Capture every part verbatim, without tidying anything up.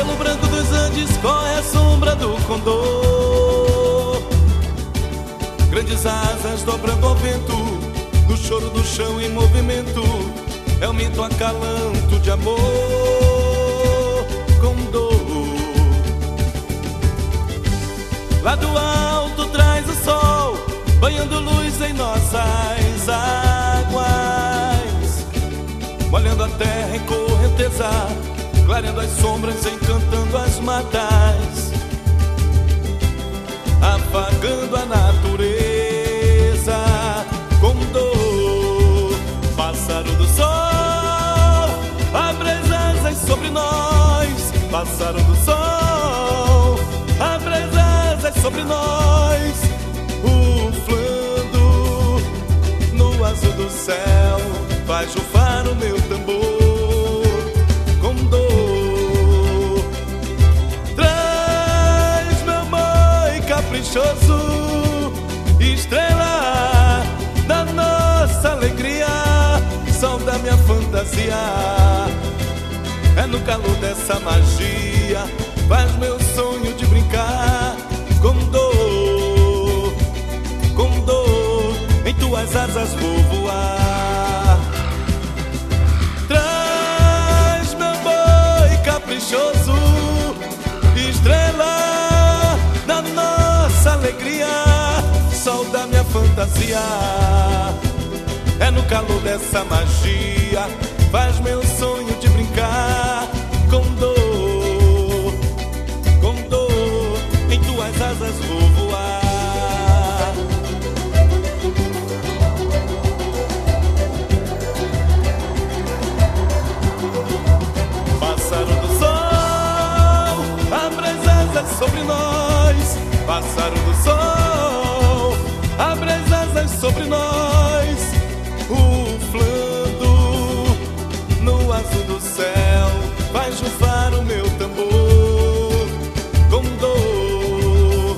Pelo branco dos Andes corre a sombra do condor. Grandes asas dobrando ao vento, no choro do chão em movimento, é o mito acalanto de amor com dor. Lá do alto traz o sol, banhando luz em nossas águas, molhando a terra em correnteza, clareando as sombras, encantando as matas, afagando a natureza com dor. Pássaro do sol, abre as asas sobre nós. Pássaro do sol, abre as asas sobre nós, uflando no azul do céu, faz rufar o meu tambor com dor. Traz, meu boi caprichoso, estrela da nossa alegria, sol da minha fantasia. É no calor dessa magia, faz meu sonho de brincar com dor, com dor, em tuas asas vou voar. Traz, meu boi caprichoso, estrela da nossa alegria, sol da minha fantasia. É no calor dessa magia, faz meu sonho de brincar com dor, com dor, em tuas asas vou voar. Pássaro do sol, abre as asas sobre nós. Pássaro do sol, abre as asas sobre nós, uflando no azul do céu, vai rufar o meu tambor com dor.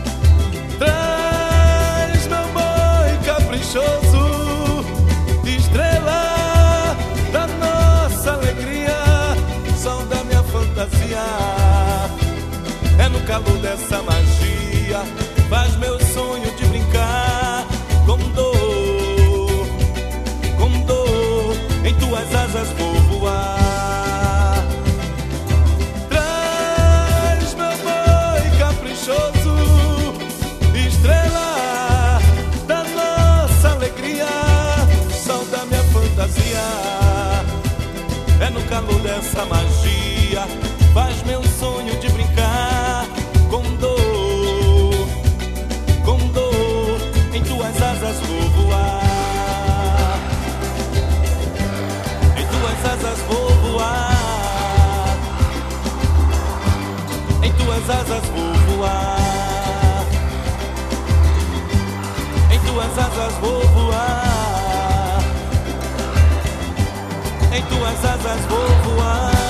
Traz, meu boi caprichoso, estrela da nossa alegria, sol da minha fantasia. É no calor dessa magia, faz meu sonho de brincar com dor, com dor, em tuas asas vou voar. Traz, meu boi caprichoso, estrela da nossa alegria, sol da minha fantasia. É no calor dessa magia, faz meu sonho de brincar com dor, com dor, em tuas asas vou voar. Em tuas asas vou voar. Em tuas asas vou voar. Em tuas asas vou voar. Em tuas asas vou voar.